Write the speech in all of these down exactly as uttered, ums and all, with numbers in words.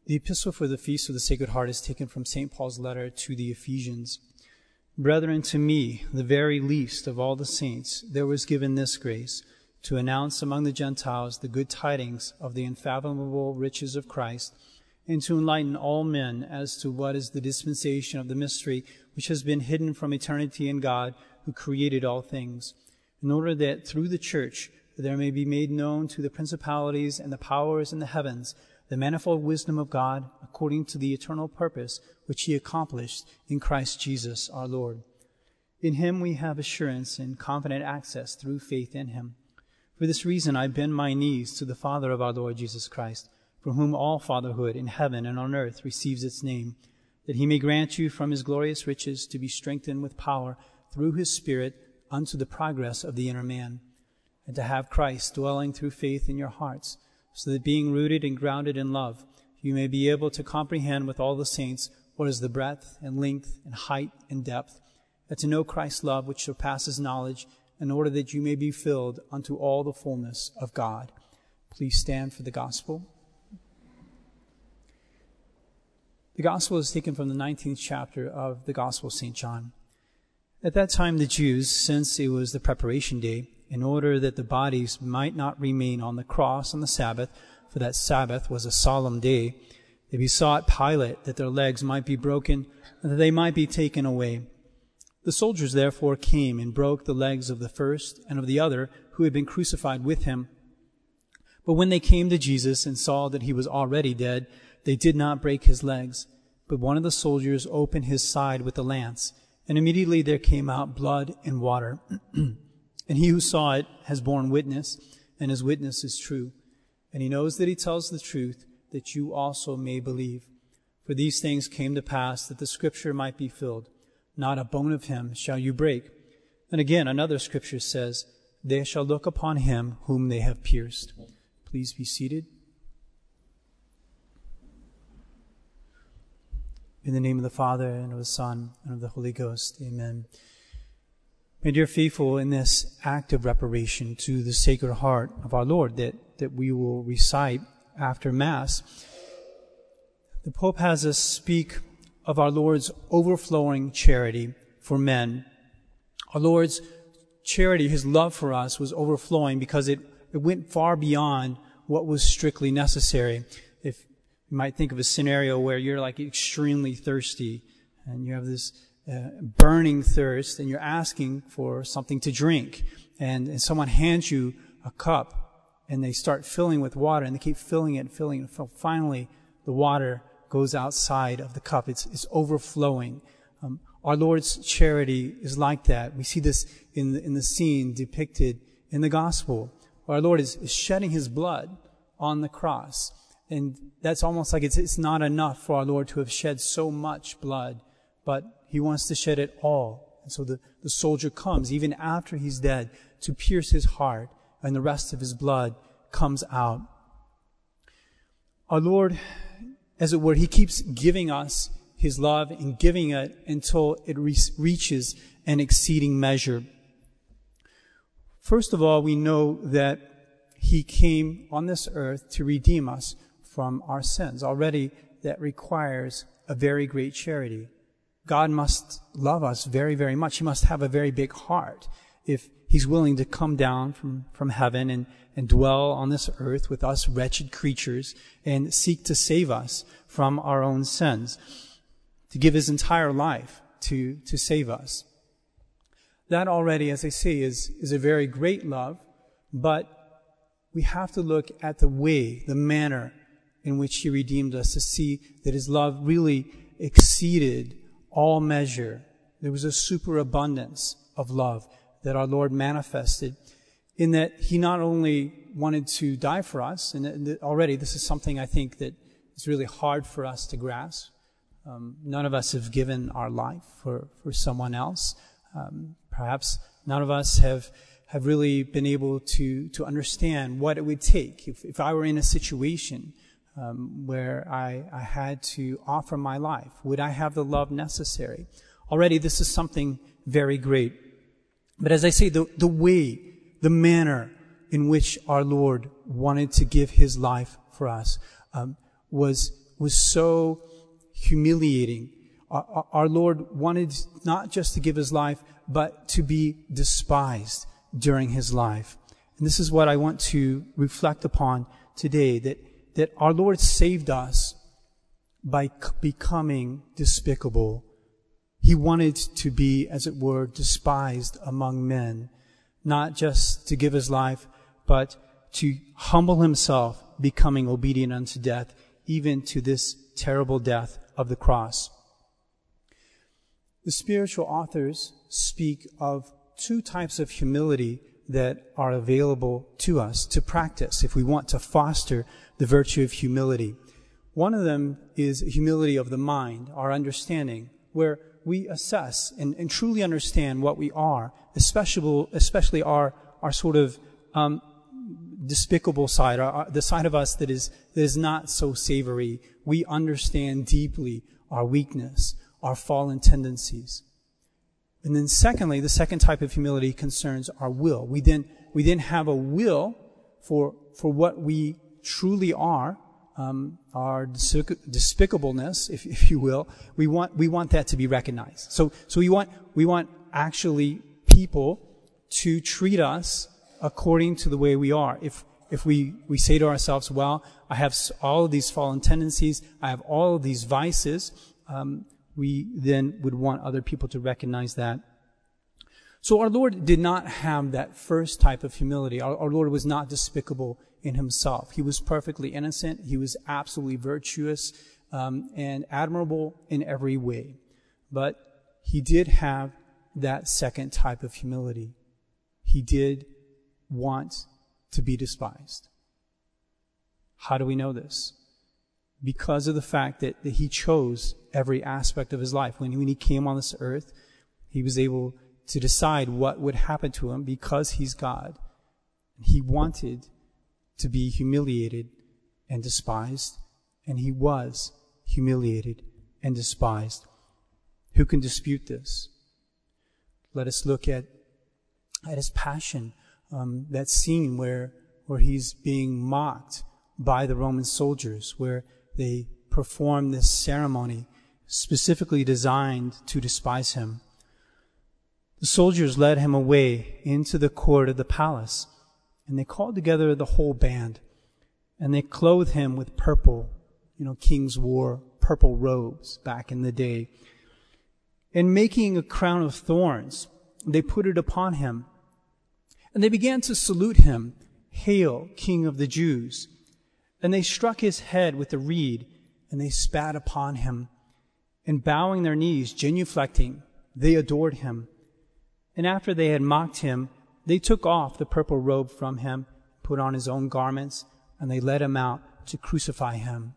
The epistle for the Feast of the Sacred Heart is taken from Saint Paul's letter to the Ephesians. Brethren, to me, the very least of all the saints, there was given this grace, to announce among the Gentiles the good tidings of the unfathomable riches of Christ, and to enlighten all men as to what is the dispensation of the mystery which has been hidden from eternity in God, who created all things, in order that through the church there may be made known to the principalities and the powers in the heavens the manifold wisdom of God, according to the eternal purpose which he accomplished in Christ Jesus our Lord. In him we have assurance and confident access through faith in him. For this reason I bend my knees to the Father of our Lord Jesus Christ, from whom all fatherhood in heaven and on earth receives its name, that he may grant you from his glorious riches to be strengthened with power through his Spirit unto the progress of the inner man, and to have Christ dwelling through faith in your hearts, so that being rooted and grounded in love, you may be able to comprehend with all the saints what is the breadth and length and height and depth, and to know Christ's love which surpasses knowledge, in order that you may be filled unto all the fullness of God. Please stand for the gospel. The gospel is taken from the nineteenth chapter of the Gospel of Saint John. At that time the Jews, since it was the preparation day, in order that the bodies might not remain on the cross on the Sabbath, for that Sabbath was a solemn day, they besought Pilate that their legs might be broken, and that they might be taken away. The soldiers therefore came and broke the legs of the first and of the other who had been crucified with him. But when they came to Jesus and saw that he was already dead, they did not break his legs. But one of the soldiers opened his side with a lance, and immediately there came out blood and water. And he who saw it has borne witness, and his witness is true. And he knows that he tells the truth, that you also may believe. For these things came to pass, that the scripture might be filled. Not a bone of him shall you break. And again, another scripture says, they shall look upon him whom they have pierced. Please be seated. In the name of the Father, and of the Son, and of the Holy Ghost. Amen. My dear faithful, in this act of reparation to the Sacred Heart of our Lord that, that we will recite after Mass, the Pope has us speak of our Lord's overflowing charity for men. Our Lord's charity, his love for us, was overflowing because it, it went far beyond what was strictly necessary. If you might think of a scenario where you're like extremely thirsty and you have this uh, burning thirst and you're asking for something to drink, and, and someone hands you a cup and they start filling with water and they keep filling it and filling it. And finally, the water goes outside of the cup. It's, it's overflowing. Um, our Lord's charity is like that. We see this in the, in the scene depicted in the gospel. Our Lord is, is shedding his blood on the cross. And that's almost like it's, it's not enough for our Lord to have shed so much blood, but he wants to shed it all. And so the, the soldier comes, even after he's dead, to pierce his heart, and the rest of his blood comes out. Our Lord, as it were, he keeps giving us his love and giving it until it re- reaches an exceeding measure. First of all, we know that he came on this earth to redeem us from our sins. Already that requires a very great charity. God must love us very, very much. He must have a very big heart if he's willing to come down from, from heaven and, and dwell on this earth with us wretched creatures and seek to save us from our own sins, to give his entire life to, to save us. That already, as I say, is, is a very great love, but we have to look at the way, the manner in which he redeemed us to see that his love really exceeded all measure. There was a superabundance of love that our Lord manifested, in that he not only wanted to die for us, and already this is something I think that is really hard for us to grasp. Um, none of us have given our life for, for someone else. Um, perhaps none of us have have really been able to to understand what it would take if, if I were in a situation um, where I, I had to offer my life. Would I have the love necessary? Already this is something very great. But as I say, the, the way, the manner in which our Lord wanted to give his life for us um, was was so humiliating. Our, our Lord wanted not just to give his life, but to be despised during his life. And this is what I want to reflect upon today, that, that our Lord saved us by c- becoming despicable. He wanted to be, as it were, despised among men, not just to give his life, but to humble himself, becoming obedient unto death, even to this terrible death of the cross. The spiritual authors speak of two types of humility that are available to us to practice if we want to foster the virtue of humility. One of them is humility of the mind, our understanding, where we assess and, and truly understand what we are, especially, especially our, our sort of um, despicable side, our, our, the side of us that is, that is not so savory. We understand deeply our weakness, our fallen tendencies. And then secondly, the second type of humility concerns our will. We then, we then have a will for, for what we truly are, um, our despicableness, if, if you will. We want, we want that to be recognized. So, so we want, we want actually people to treat us according to the way we are. If, if we, we say to ourselves, well, I have all of these fallen tendencies, I have all of these vices, um, we then would want other people to recognize that. So our Lord did not have that first type of humility. Our, our Lord was not despicable in himself. He was perfectly innocent. He was absolutely virtuous um, and admirable in every way. But he did have that second type of humility. He did want to be despised. How do we know this? Because of the fact that, that he chose every aspect of his life. When, when he came on this earth, he was able to decide what would happen to him because he's God. He wanted to be humiliated and despised, and he was humiliated and despised. Who can dispute this? Let us look at, at his passion, um, that scene where, where he's being mocked by the Roman soldiers, where they perform this ceremony specifically designed to despise him. The soldiers led him away into the court of the palace, and they called together the whole band, and they clothed him with purple. You know, kings wore purple robes back in the day. And making a crown of thorns, they put it upon him. And they began to salute him, "Hail, King of the Jews." And they struck his head with a reed, and they spat upon him. And bowing their knees, genuflecting, they adored him. And after they had mocked him, they took off the purple robe from him, put on his own garments, and they led him out to crucify him.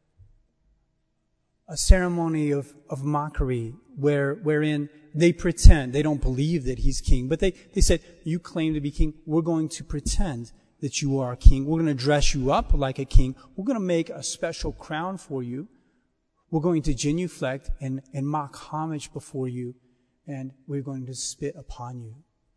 A ceremony of, of mockery where, wherein they pretend, they don't believe that he's king, but they, they said, you claim to be king, we're going to pretend that you are a king. We're going to dress you up like a king. We're going to make a special crown for you. We're going to genuflect and, and mock homage before you, and we're going to spit upon you.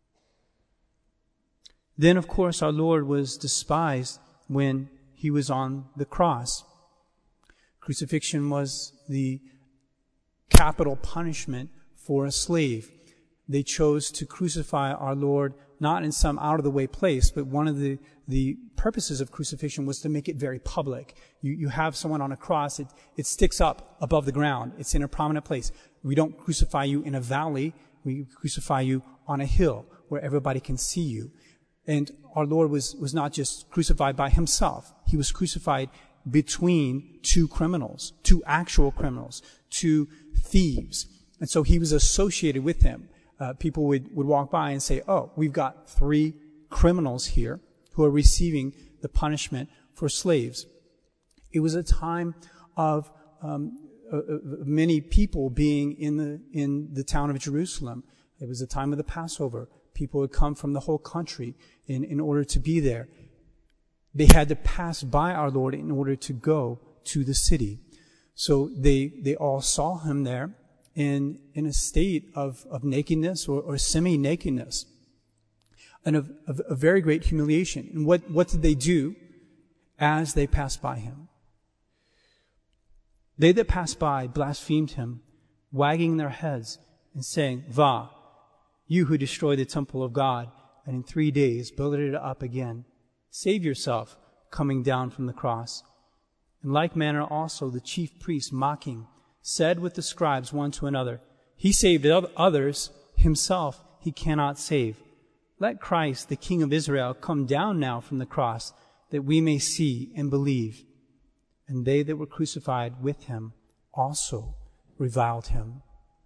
Then, of course, our Lord was despised when he was on the cross. Crucifixion was the capital punishment for a slave. They chose to crucify our Lord not in some out-of-the-way place, but one of the, the purposes of crucifixion was to make it very public. You, you have someone on a cross, it, it sticks up above the ground. It's in a prominent place. We don't crucify you in a valley. We crucify you on a hill where everybody can see you. And our Lord was, was not just crucified by himself. He was crucified between two criminals, two actual criminals, two thieves. And so he was associated with them. Uh, people would, would walk by and say, oh, we've got three criminals here who are receiving the punishment for slaves. It was a time of um, uh, uh, many people being in the in the town of Jerusalem. It was the time of the Passover. People would come from the whole country in, in order to be there. They had to pass by our Lord in order to go to the city. So they they all saw him there in in a state of, of nakedness or, or semi-nakedness, and of, of a very great humiliation. And what, what did they do as they passed by him? They that passed by blasphemed him, wagging their heads and saying, Va, you who destroy the temple of God, and in three days builded it up again, save yourself, coming down from the cross. In like manner also the chief priests, mocking, said with the scribes one to another, He saved others, himself he cannot save. Let Christ, the King of Israel, come down now from the cross, that we may see and believe. And they that were crucified with him also reviled him.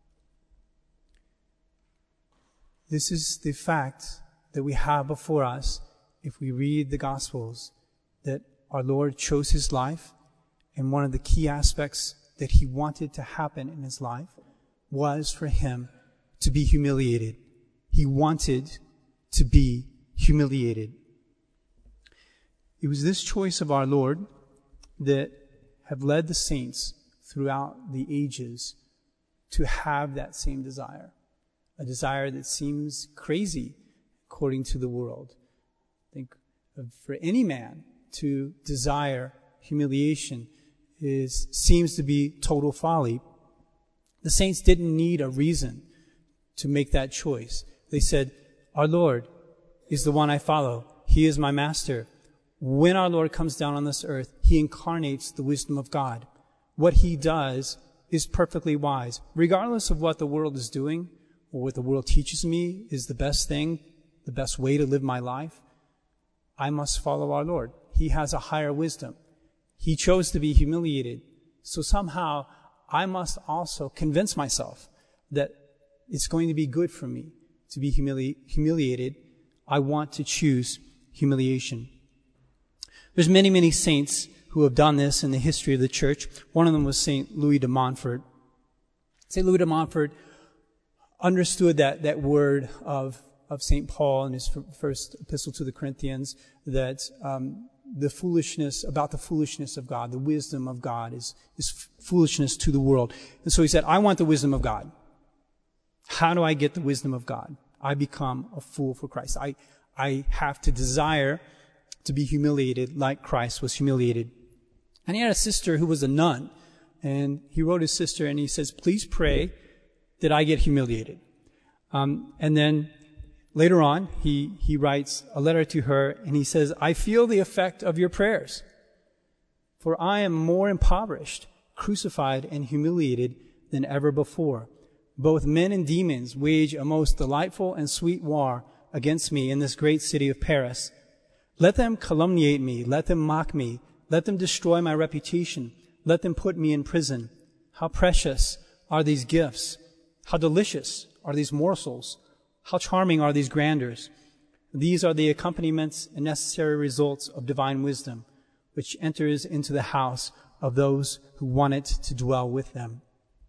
This is the fact that we have before us if we read the Gospels, that our Lord chose his life, and one of the key aspects that he wanted to happen in his life was for him to be humiliated. He wanted to be humiliated. It was this choice of our Lord that have led the saints throughout the ages to have that same desire, a desire that seems crazy according to the world. I think for any man to desire humiliation is seems to be total folly. The saints didn't need a reason to make that choice. They said, our Lord is the one I follow. He is my master. When our Lord comes down on this earth, he incarnates the wisdom of God. What he does is perfectly wise. Regardless of what the world is doing or what the world teaches me is the best thing, the best way to live my life, I must follow our Lord. He has a higher wisdom. He chose to be humiliated. So somehow I must also convince myself that it's going to be good for me to be humili- humiliated. I want to choose humiliation. There's many, many saints who have done this in the history of the church. One of them was Saint Louis de Montfort. Saint Louis de Montfort understood that, that word of, of Saint Paul in his first epistle to the Corinthians, that um, the foolishness, about the foolishness of God, the wisdom of God is, is foolishness to the world. And so he said, I want the wisdom of God. How do I get the wisdom of God? I become a fool for Christ. I, I have to desire to be humiliated like Christ was humiliated. And he had a sister who was a nun. And he wrote his sister and he says, please pray that I get humiliated. Um, and then later on, he, he writes a letter to her and he says, I feel the effect of your prayers, for I am more impoverished, crucified, and humiliated than ever before. Both men and demons wage a most delightful and sweet war against me in this great city of Paris. Let them calumniate me. Let them mock me. Let them destroy my reputation. Let them put me in prison. How precious are these gifts. How delicious are these morsels. How charming are these grandeurs. These are the accompaniments and necessary results of divine wisdom, which enters into the house of those who want it to dwell with them.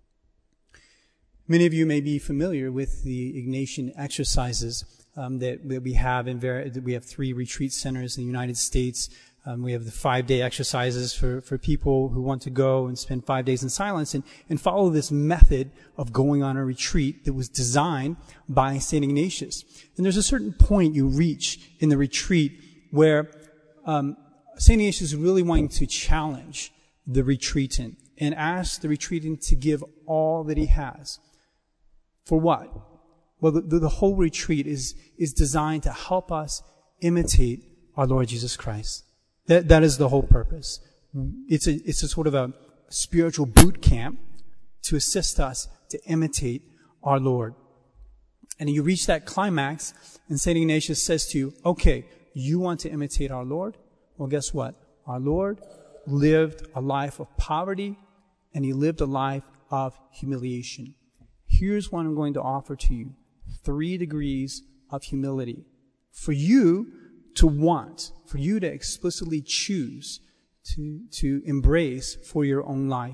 Many of you may be familiar with the Ignatian exercises um, that, that we have in ver- we have three retreat centers in the United States. Um, we have the five-day exercises for, for people who want to go and spend five days in silence and, and follow this method of going on a retreat that was designed by Saint Ignatius. And there's a certain point you reach in the retreat where um, Saint Ignatius is really wanting to challenge the retreatant and ask the retreatant to give all that he has. For what? Well, the, the whole retreat is, is designed to help us imitate our Lord Jesus Christ. That, that is the whole purpose. It's a, it's a sort of a spiritual boot camp to assist us to imitate our Lord. And you reach that climax, and Saint Ignatius says to you, okay, you want to imitate our Lord? Well, guess what? Our Lord lived a life of poverty, and he lived a life of humiliation. Here's what I'm going to offer to you. Three degrees of humility. For you to want, for you to explicitly choose to, to embrace for your own life.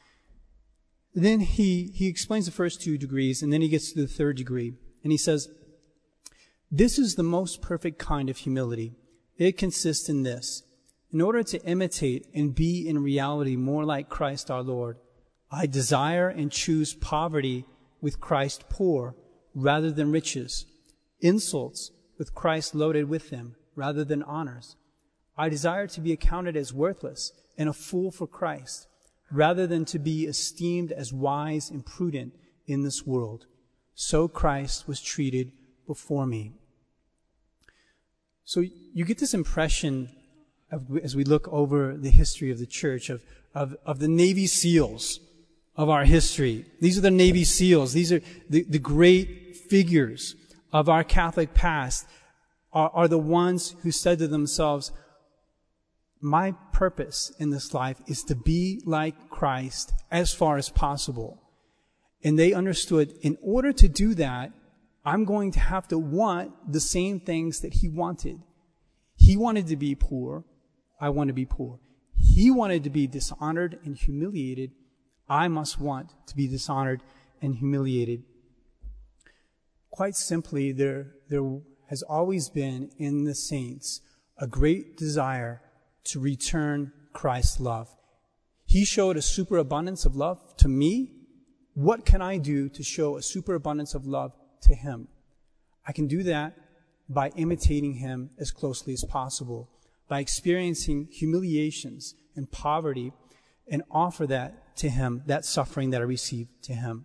Then he, he explains the first two degrees, and then he gets to the third degree. And he says, this is the most perfect kind of humility. It consists in this. In order to imitate and be in reality more like Christ our Lord, I desire and choose poverty with Christ poor rather than riches, insults with Christ loaded with them rather than honors. I desire to be accounted as worthless and a fool for Christ rather than to be esteemed as wise and prudent in this world. So Christ was treated before me. So you get this impression of, as we look over the history of the church of, of, of the Navy SEALs of our history. These are the Navy SEALs. These are the, the great figures of our Catholic past are, are the ones who said to themselves, my purpose in this life is to be like Christ as far as possible. And they understood, in order to do that, I'm going to have to want the same things that he wanted. He wanted to be poor. I want to be poor. He wanted to be dishonored and humiliated. I must want to be dishonored and humiliated. Quite simply, there, there has always been in the saints a great desire to return Christ's love. He showed a superabundance of love to me. What can I do to show a superabundance of love to him? I can do that by imitating him as closely as possible, by experiencing humiliations and poverty and offer that to him, that suffering that I received to him.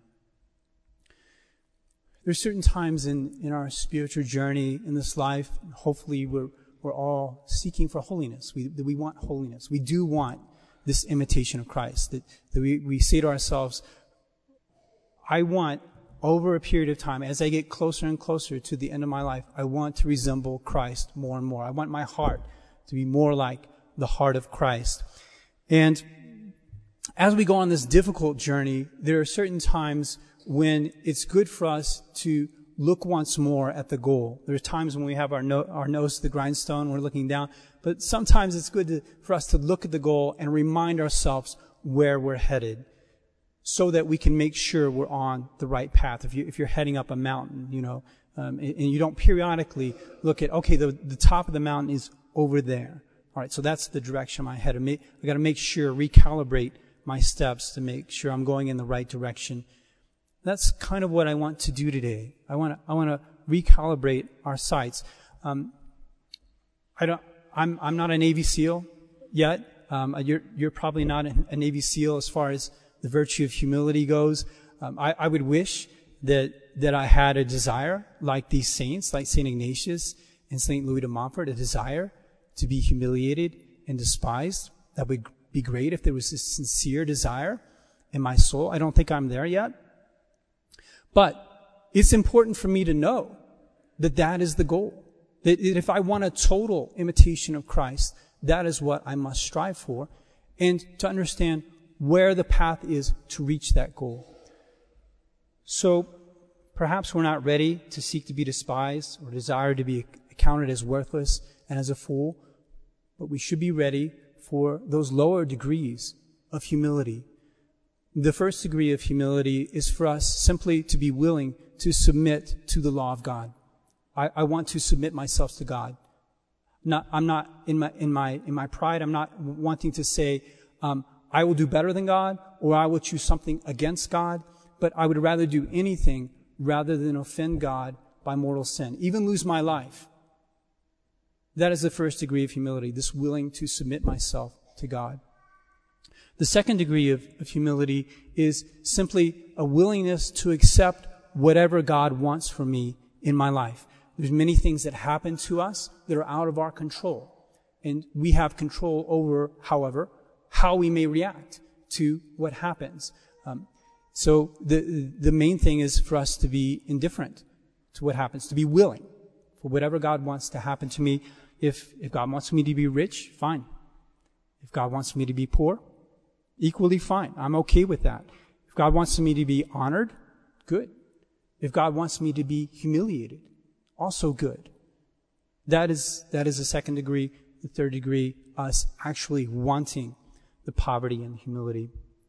There's certain times in, in our spiritual journey in this life, hopefully we're, we're all seeking for holiness. We, that we want holiness. We do want this imitation of Christ. That, that we, we say to ourselves, I want, over a period of time, as I get closer and closer to the end of my life, I want to resemble Christ more and more. I want my heart to be more like the heart of Christ. And as we go on this difficult journey, there are certain times when it's good for us to look once more at the goal. There are times when we have our, no, our nose to the grindstone, we're looking down, but sometimes it's good to, for us to look at the goal and remind ourselves where we're headed, so that we can make sure we're on the right path. If you, if you're heading up a mountain, you know, um, and, and you don't periodically look at, okay, the, the top of the mountain is over there. All right, so that's the direction I head. I got to make sure, recalibrate my steps to make sure I'm going in the right direction. That's kind of what I want to do today. I want to, I want to recalibrate our sights. Um, I don't, I'm, I'm not a Navy SEAL yet. Um, you're, you're probably not a, a Navy SEAL as far as the virtue of humility goes. Um, I, I would wish that, that I had a desire like these saints, like Saint Ignatius and Saint Louis de Montfort, a desire to be humiliated and despised. That would be great if there was a sincere desire in my soul. I don't think I'm there yet. But it's important for me to know that that is the goal. That if I want a total imitation of Christ, that is what I must strive for. And to understand where the path is to reach that goal. So perhaps we're not ready to seek to be despised or desire to be accounted as worthless and as a fool, but we should be ready for those lower degrees of humility. The first degree of humility is for us simply to be willing to submit to the law of God. I, I want to submit myself to God. Not, I'm not in my in my in my pride. I'm not wanting to say um, I will do better than God, or I will choose something against God. But I would rather do anything rather than offend God by mortal sin, even lose my life. That is the first degree of humility, this willing to submit myself to God. The second degree of, of humility is simply a willingness to accept whatever God wants for me in my life. There's many things that happen to us that are out of our control. And we have control over, however, how we may react to what happens. Um, so the the main thing is for us to be indifferent to what happens, to be willing for whatever God wants to happen to me. If if God wants me to be rich, fine. If God wants me to be poor, equally fine. I'm okay with that. If God wants me to be honored, good. If God wants me to be humiliated, also good. That is that is the second degree. The third degree, us actually wanting the poverty and humility.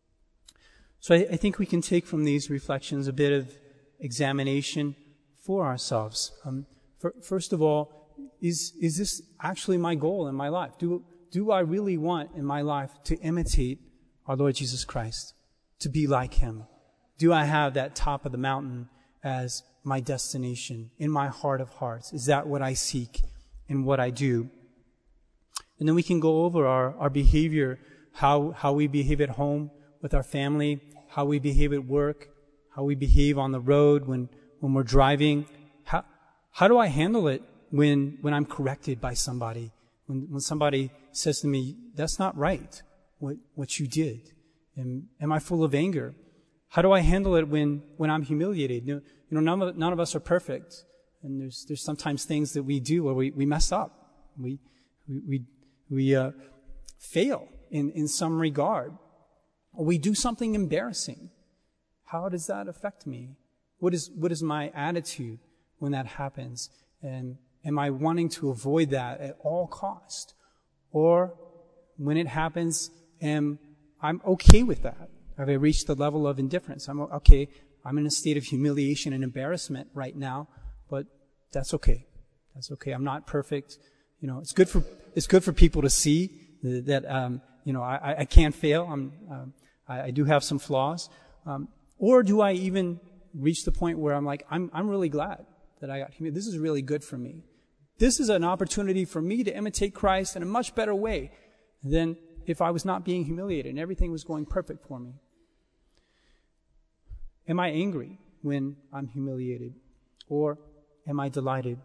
So I, I think we can take from these reflections a bit of examination for ourselves. Um, for, first of all, is is this actually my goal in my life? Do do I really want in my life to imitate our Lord Jesus Christ, to be like him? Do I have that top of the mountain as my destination in my heart of hearts? Is that what I seek in what I do? And then we can go over our, our behavior, how how we behave at home, with our family, how we behave at work, how we behave on the road when, when we're driving. How, how do I handle it when, when I'm corrected by somebody? When, when somebody says to me, that's not right, what, what you did. Am, am I full of anger? How do I handle it when, when I'm humiliated? You know, you know none, of, none of us are perfect. And there's, there's sometimes things that we do where we, we mess up. We, we, we, we uh, fail in, in some regard. Or we do something embarrassing. How does that affect me? What is, what is my attitude when that happens? And am I wanting to avoid that at all cost? Or when it happens, am I'm okay with that? Have I reached the level of indifference? I'm okay. I'm in a state of humiliation and embarrassment right now, but that's okay. That's okay. I'm not perfect. You know, it's good for it's good for people to see that um, you know I, I can't fail. I'm um, I, I do have some flaws. Um, or do I even reach the point where I'm like I'm I'm really glad that I got humiliated. This is really good for me. This is an opportunity for me to imitate Christ in a much better way than if I was not being humiliated and everything was going perfect for me. Am I angry when I'm humiliated? Or am I delighted?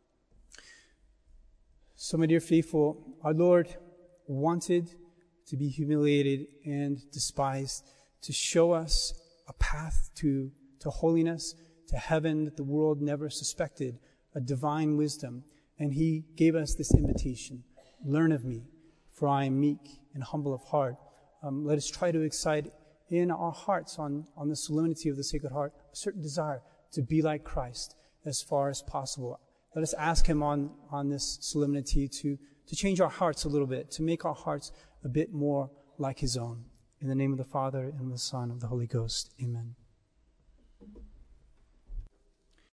So, my dear faithful, our Lord wanted to be humiliated and despised, to show us a path to, to holiness, to heaven that the world never suspected, a divine wisdom. And He gave us this invitation. Learn of me, for I am meek and humble of heart. Um, let us try to excite in our hearts on, on the solemnity of the Sacred Heart a certain desire to be like Christ as far as possible. Let us ask Him on, on this solemnity to, to change our hearts a little bit, to make our hearts a bit more like His own. In the name of the Father, and of the Son, and of the Holy Ghost. Amen.